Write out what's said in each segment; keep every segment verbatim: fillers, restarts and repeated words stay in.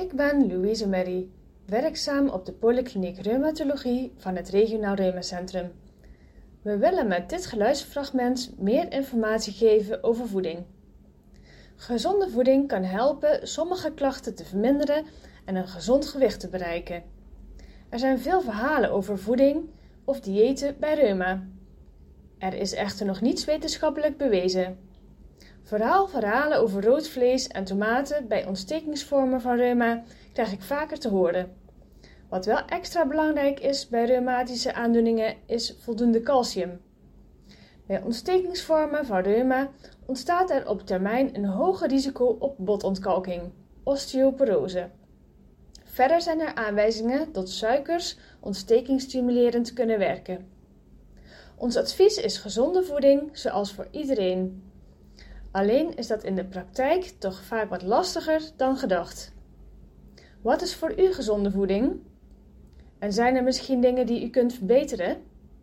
Ik ben Louise Merrie, werkzaam op de Polykliniek Reumatologie van het Regionaal Reumacentrum. We willen met dit geluidsfragment meer informatie geven over voeding. Gezonde voeding kan helpen sommige klachten te verminderen en een gezond gewicht te bereiken. Er zijn veel verhalen over voeding of diëten bij reuma. Er is echter nog niets wetenschappelijk bewezen. Vooral verhalen over rood vlees en tomaten bij ontstekingsvormen van reuma krijg ik vaker te horen. Wat wel extra belangrijk is bij reumatische aandoeningen is voldoende calcium. Bij ontstekingsvormen van reuma ontstaat er op termijn een hoger risico op botontkalking, osteoporose. Verder zijn er aanwijzingen dat suikers ontstekingsstimulerend kunnen werken. Ons advies is gezonde voeding, zoals voor iedereen. Alleen is dat in de praktijk toch vaak wat lastiger dan gedacht. Wat is voor u gezonde voeding? En zijn er misschien dingen die u kunt verbeteren?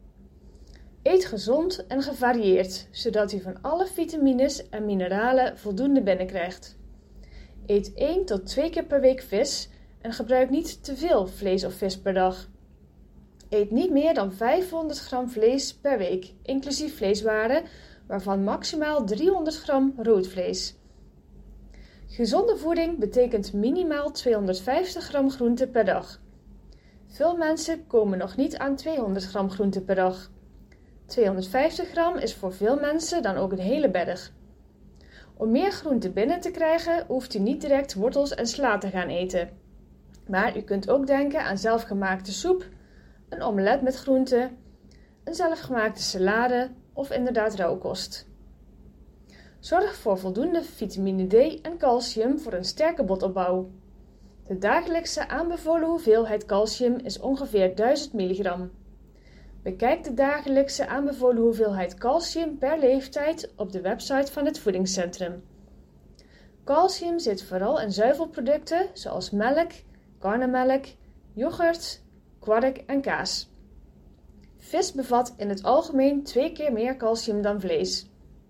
Eet gezond en gevarieerd, zodat u van alle vitamines en mineralen voldoende binnenkrijgt. Eet één tot twee keer per week vis en gebruik niet te veel vlees of vis per dag. Eet niet meer dan vijfhonderd gram vlees per week, inclusief vleeswaren, waarvan maximaal driehonderd gram rood vlees. Gezonde voeding betekent minimaal tweehonderdvijftig gram groente per dag. Veel mensen komen nog niet aan tweehonderd gram groente per dag. tweehonderdvijftig gram is voor veel mensen dan ook een hele berg. Om meer groente binnen te krijgen, hoeft u niet direct wortels en sla te gaan eten. Maar u kunt ook denken aan zelfgemaakte soep, een omelet met groenten, een zelfgemaakte salade of inderdaad rauwkost. Zorg voor voldoende vitamine D en calcium voor een sterke botopbouw. De dagelijkse aanbevolen hoeveelheid calcium is ongeveer duizend milligram. Bekijk de dagelijkse aanbevolen hoeveelheid calcium per leeftijd op de website van het voedingscentrum. Calcium zit vooral in zuivelproducten zoals melk, karnemelk, yoghurt, kwark en kaas. Vis bevat in het algemeen twee keer meer calcium dan vlees.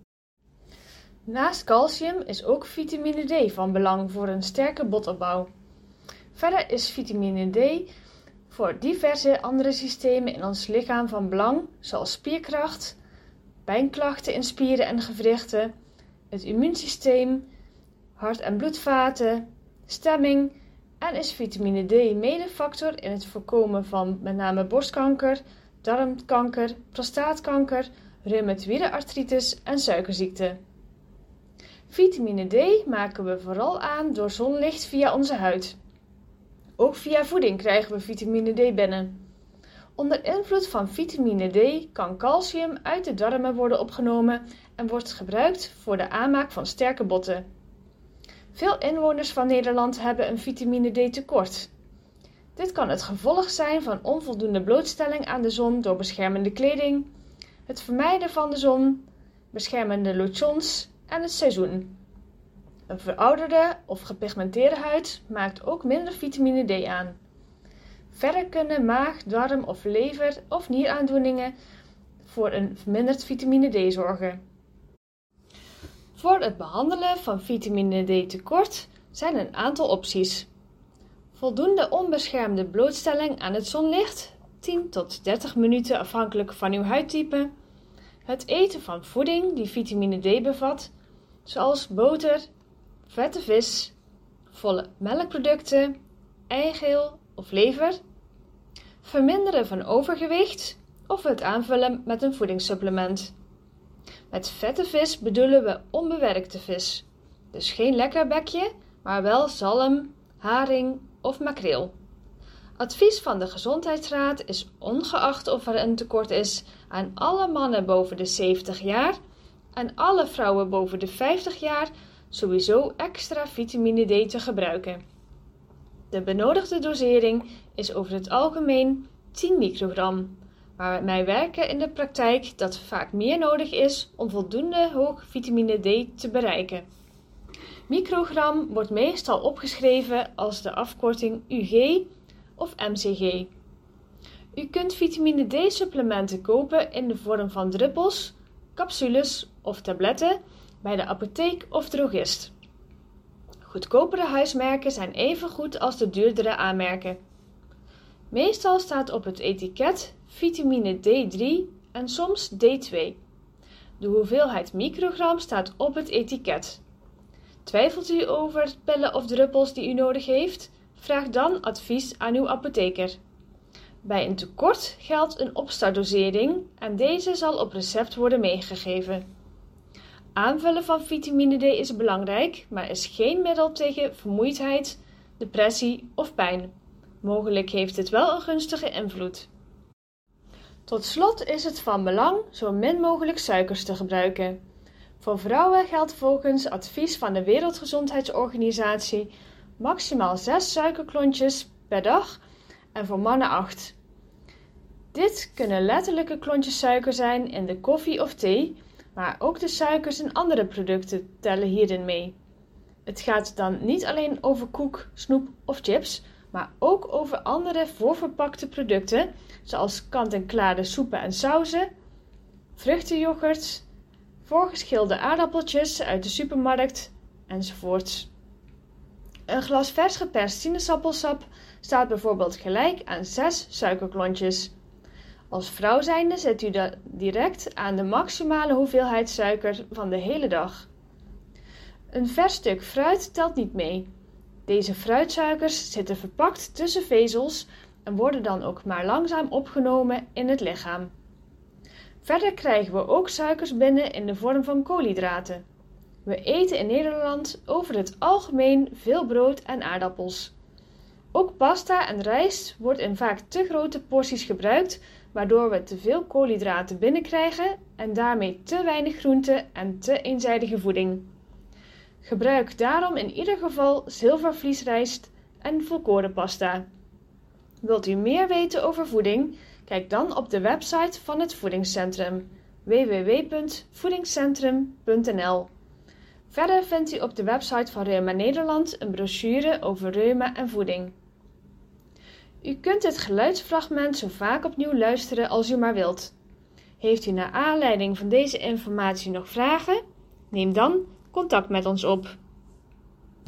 Naast calcium is ook vitamine D van belang voor een sterke botopbouw. Verder is vitamine D voor diverse andere systemen in ons lichaam van belang, zoals spierkracht, pijnklachten in spieren en gewrichten, het immuunsysteem, hart- en bloedvaten, stemming en is vitamine D medefactor in het voorkomen van met name borstkanker, darmkanker, prostaatkanker, reumatoïde artritis en suikerziekte. Vitamine D maken we vooral aan door zonlicht via onze huid. Ook via voeding krijgen we vitamine D binnen. Onder invloed van vitamine D kan calcium uit de darmen worden opgenomen en wordt gebruikt voor de aanmaak van sterke botten. Veel inwoners van Nederland hebben een vitamine D tekort. Dit kan het gevolg zijn van onvoldoende blootstelling aan de zon door beschermende kleding, het vermijden van de zon, beschermende lotions en het seizoen. Een verouderde of gepigmenteerde huid maakt ook minder vitamine D aan. Verder kunnen maag, darm of lever of nieraandoeningen voor een verminderd vitamine D zorgen. Voor het behandelen van vitamine D tekort zijn een aantal opties. Voldoende onbeschermde blootstelling aan het zonlicht, tien tot dertig minuten afhankelijk van uw huidtype. Het eten van voeding die vitamine D bevat, zoals boter, vette vis, volle melkproducten, eigeel of lever. Verminderen van overgewicht of het aanvullen met een voedingssupplement. Met vette vis bedoelen we onbewerkte vis, dus geen lekkerbekje, maar wel zalm, haring of makreel. Advies van de Gezondheidsraad is ongeacht of er een tekort is aan alle mannen boven de zeventig jaar en alle vrouwen boven de vijftig jaar sowieso extra vitamine D te gebruiken. De benodigde dosering is over het algemeen tien microgram, maar wij werken in de praktijk dat vaak meer nodig is om voldoende hoog vitamine D te bereiken. Microgram wordt meestal opgeschreven als de afkorting U G of M C G. U kunt vitamine D supplementen kopen in de vorm van druppels, capsules of tabletten bij de apotheek of drogist. Goedkopere huismerken zijn even goed als de duurdere aanmerken. Meestal staat op het etiket vitamine D drie en soms D twee. De hoeveelheid microgram staat op het etiket. Twijfelt u over pillen of druppels die u nodig heeft? Vraag dan advies aan uw apotheker. Bij een tekort geldt een opstartdosering en deze zal op recept worden meegegeven. Aanvullen van vitamine D is belangrijk, maar is geen middel tegen vermoeidheid, depressie of pijn. Mogelijk heeft het wel een gunstige invloed. Tot slot is het van belang zo min mogelijk suikers te gebruiken. Voor vrouwen geldt volgens advies van de Wereldgezondheidsorganisatie maximaal zes suikerklontjes per dag en voor mannen acht. Dit kunnen letterlijke klontjes suiker zijn in de koffie of thee, maar ook de suikers in andere producten tellen hierin mee. Het gaat dan niet alleen over koek, snoep of chips, maar ook over andere voorverpakte producten, zoals kant-en-klare soepen en sauzen, vruchtenyoghurt, voorgeschilde aardappeltjes uit de supermarkt, enzovoorts. Een glas vers geperst sinaasappelsap staat bijvoorbeeld gelijk aan zes suikerklontjes. Als vrouw zijnde zet u dat direct aan de maximale hoeveelheid suiker van de hele dag. Een vers stuk fruit telt niet mee. Deze fruitsuikers zitten verpakt tussen vezels en worden dan ook maar langzaam opgenomen in het lichaam. Verder krijgen we ook suikers binnen in de vorm van koolhydraten. We eten in Nederland over het algemeen veel brood en aardappels. Ook pasta en rijst wordt in vaak te grote porties gebruikt, waardoor we te veel koolhydraten binnenkrijgen en daarmee te weinig groente en te eenzijdige voeding. Gebruik daarom in ieder geval zilvervliesrijst en volkorenpasta. Wilt u meer weten over voeding? Kijk dan op de website van het Voedingscentrum w w w punt voedingscentrum punt n l. Verder vindt u op de website van Reuma Nederland een brochure over reuma en voeding. U kunt het geluidsfragment zo vaak opnieuw luisteren als u maar wilt. Heeft u naar aanleiding van deze informatie nog vragen? Neem dan contact met ons op.